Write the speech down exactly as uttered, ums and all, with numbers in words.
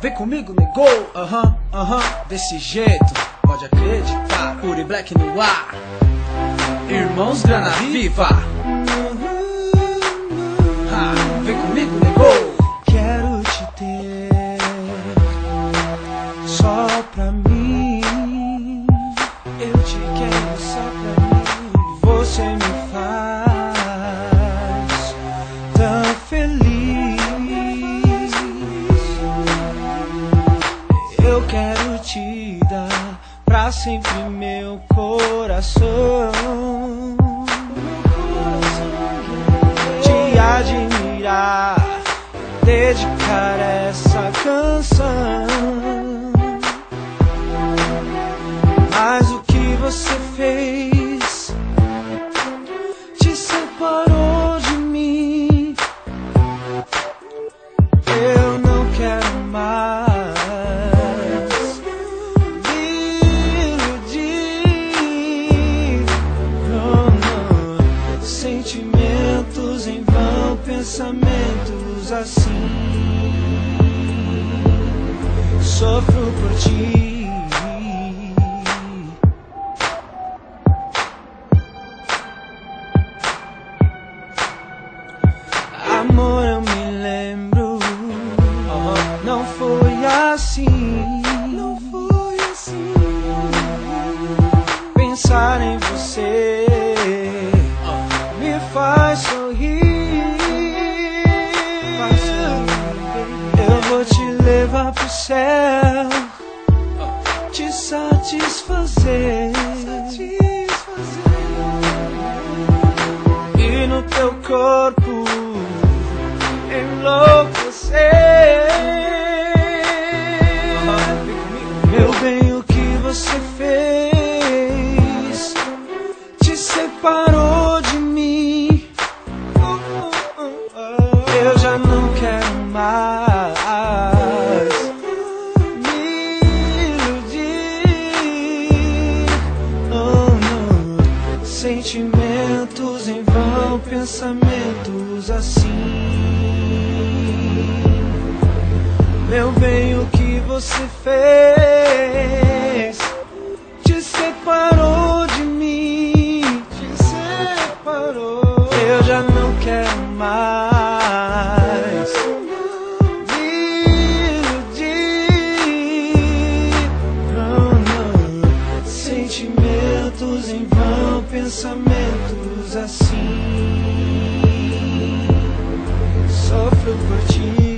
vem comigo, negou, aham, aham, desse jeito, pode acreditar, Pure Black no ar, irmãos grana viva, ha, vem comigo, negou. Quero te ter só pra mim, eu te quero só pra mim. Você me faz tão feliz. Eu quero te dar pra sempre meu coração, te admirar, dedicar essa canção. Mas o que você fez te separou de mim. Eu não quero mais me iludir. Não, não. Sentimentos em vão, pensamentos assim. Sofro por ti. Amor, eu me lembro, não foi assim, não foi assim. Pensar em você me faz sorrir. Eu vou te levar pro céu, te satisfazer, e no teu corpo enlouquecer. Meu bem, o que você fez te separou de mim. Eu já não quero mais me iludir. Oh, não. Sentimentos em vão, pensamentos assim. Meu bem, o que você fez te separou de mim, te separou. Eu já não quero mais me iludir. Não, não. Sentimentos em vão, pensamentos assim. Sofro por ti.